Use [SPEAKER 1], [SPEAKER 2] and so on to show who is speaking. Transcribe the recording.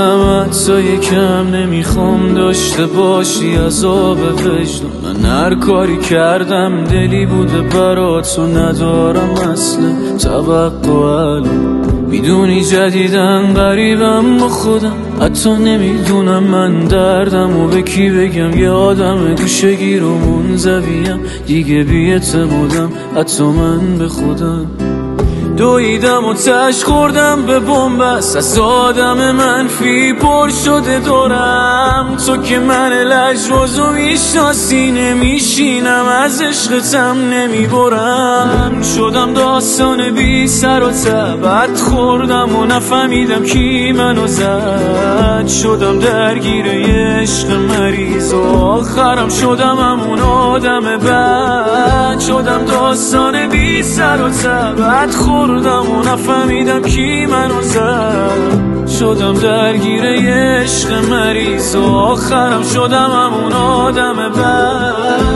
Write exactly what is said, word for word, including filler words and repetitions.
[SPEAKER 1] خودم حتی یکم نمیخوام داشته باشی عذاب وجدان. من هر کاری کردم دلی بوده برات و ندارم اصلا توقع الان. میدونی جدیدن غریبم با خودم، حتی نمیدونم من دردم و به کی بگم. یه آدم گوشه گیر و منزویم، دیگه بی‌اعتمادم حتی من به خودم. دویدم و تش خوردم به بنبست، از آدم منفی پر شده دورم. تو که من لجبازو میشناسی، نمیشینم از عشقتم نمیبرم. شدم داستان بی سر و ته، بد خوردم و نفهمیدم کی منو زد. شدم درگیر یه عشق مریض و آخرم شدم همون آدم بد. شدم داستان بی سر و ته، بد خوردم و نفهمیدم کی منو زد. شدم درگیر یه عشق مریض و آخرم شدم همون آدم بد.